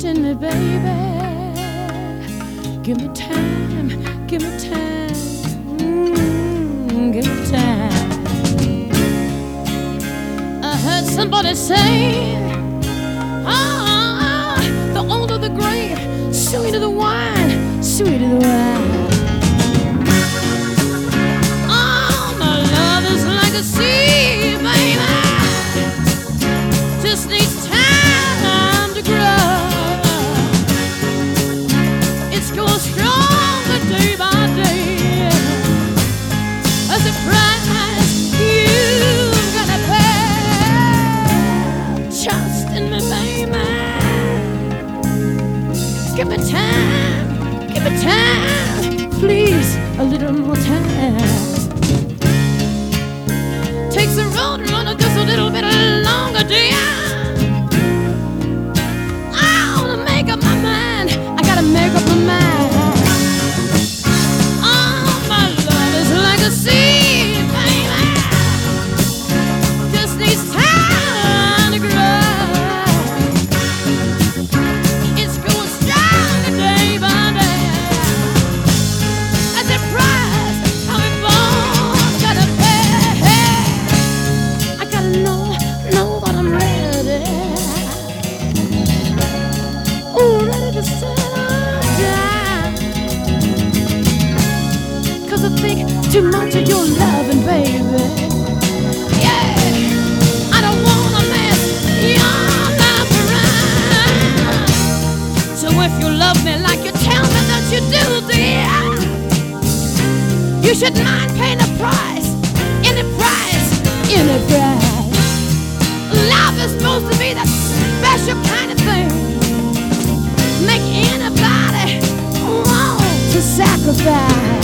trust in me, baby. Give me time, give me time, give me time. I heard somebody say, the older the grape, sweeter the wine, sweeter the wine. Oh, my love is like a sea, baby. Just needs time to grow. It's going stronger day by day. As a price you've gotta pay. Trust in me, baby. Give me time, please, a little more time. Takes a road runner just a little bit longer, dear. I wanna make up my mind, I gotta make up my mind. Oh, my love is like a sea, baby. Just needs time to grow. It's going stronger day by day. As a price, how we both gotta pay. I gotta know that I'm ready. Ooh, ready to settle down. 'Cause I think too much of your loving, baby. Yeah, I don't wanna mess your life around. So if you love me like you tell me that you do, dear, you should mind paying a price, any price, any price. Love is supposed to be that special kind of thing. Make anybody want to sacrifice.